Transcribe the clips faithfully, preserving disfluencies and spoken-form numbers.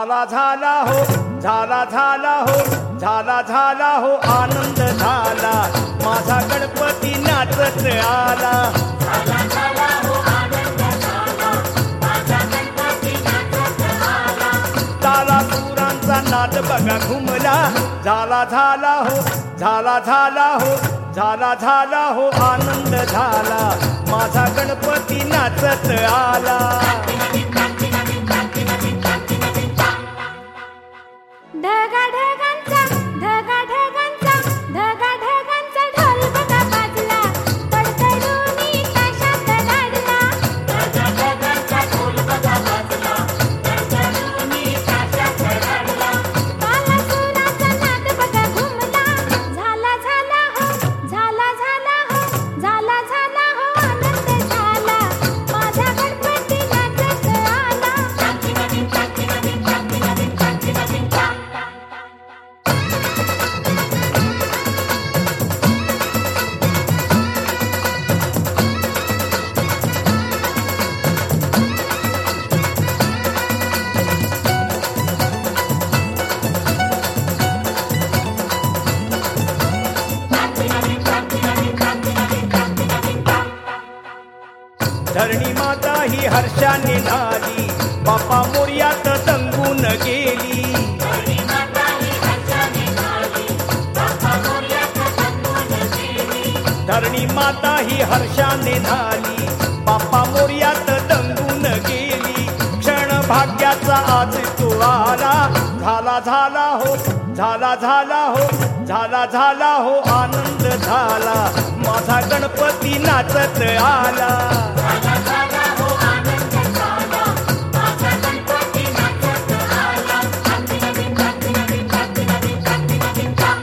झाला झाला हो झाला झाला हो झाला झाला हो आनंद झाला माझा गणपती नाचत आला झाला झाला हो आनंद झाला माझा गणपती नाचत आला ताला सुरांचा नाद बघा घुमला झाला झाला हो झाला झाला हो झाला झाला हो आनंद झाला माझा गणपती नाचत आला ढगा ढगांचा ढगा ढगांचा ढगा ढगांचा ढोल बघा वाजला तडतडूनी ताशात लाडला ढगा ढगांचा ढोल बघा वाजला तडतडूनी ताशात लाडला ताला सुराचा नाद बघा घुमला झाला झाला हो झाला झाला हो झाला झाला हो आनंद झाला माझा गणपती नाचत आला चांकी नदी चांकी नदी चांकी नदी चांकी नदी धरणी माता ही हर्षाने नाली बापा मोर्यात दंगून गेली धरणी माता ही हर्षाने नाली बापा मोर्यात दंगून गेली धरणी माता ही हर्षाने झाली बापा मोर्यात दंगून गेली क्षण भाग्याचा आज तो आला झाला झाला हो झाला झाला हो झाला झाला हो आनंद झाला माझा गणपती नाचत आला झाला झाला हो आनंद झाला माझा गणपती नाचत आला चांकी नदी चांकी नदी चांकी नदी चांकी नदी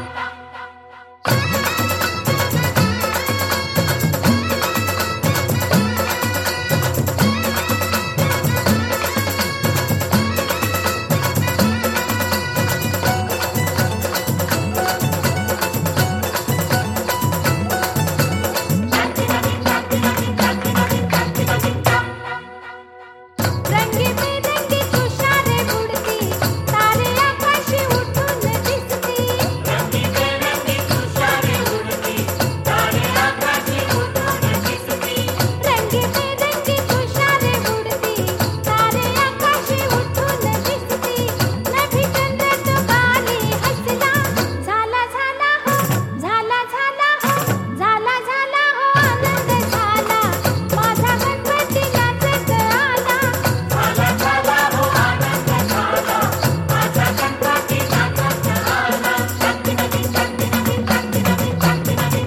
रंगीबेरंगी तुषारे बुडती तारे आकाशी उठून दिसती रंगीबेरंगी तुषारे बुडती तारे आकाशी उठून दिसती रंगीबेरंगी तुषारे बुडती तारे आकाशी उठून दिसती नभी चंद्र तो बाली हसला झाला झाला हो झाला झाला हो झाला झाला हो आनंद झाला माझा गणपती नाचत आला झाला झाला हो आनंद झाला माझा गणपती नाचत आला चांकी नदी चांकी नदी चांकी नदी चांकी नदी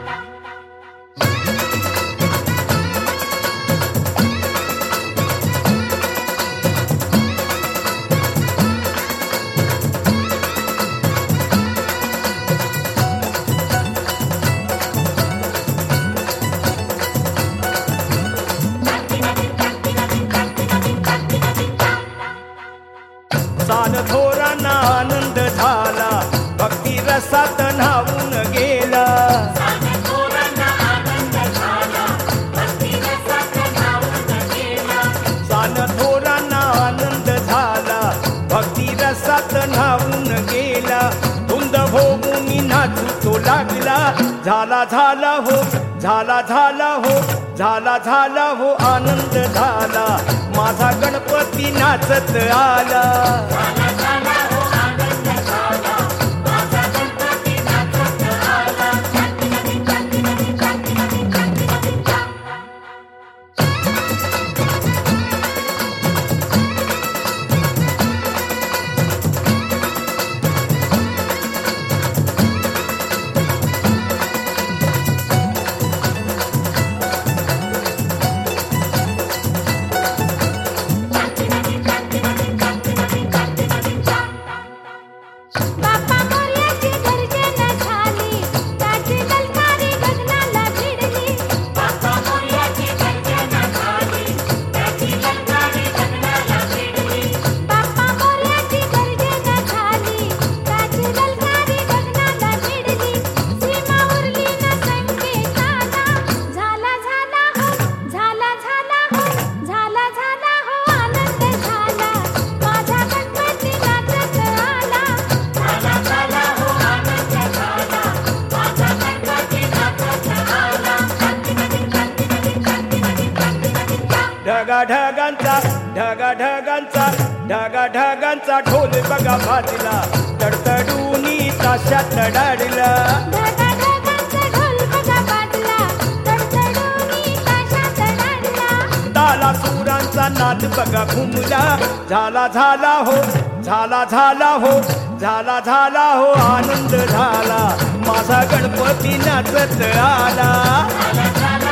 सान थोरांना आनंद झाला भक्ती रसात न्हावून गेला थोरांना आनंद झाला भक्ती रसात न्हावून गेला सान थोरांना आनंद झाला भक्ती रसात न्हावून गेला धुंद भोगून नाचू तो लागला झाला झाला हो झाला झाला हो झाला झाला हो आनंद झाला माझा गणपती नाचत आला झाला झाला हो आनंद झाला माझा गणपती नाचत आला चांकी नदी चांकी नदी चांकी नदी चांकी नदी चांकी नदी चांकी नदी चांकी नदी चांकी नदी ढगा ढगांचा ढगा ढगांचा ढगा ढगांचा ढोल बघा वाजला तडतडूनी ताशात डाडला ढगा ढगांचा ढोल बघा वाजला तडतडूनी ताशात डाडला ताला सुरांचा नाद बघा घुमला झाला झाला हो झाला झाला हो झाला झाला हो आनंद झाला माझा गणपती नाचत आला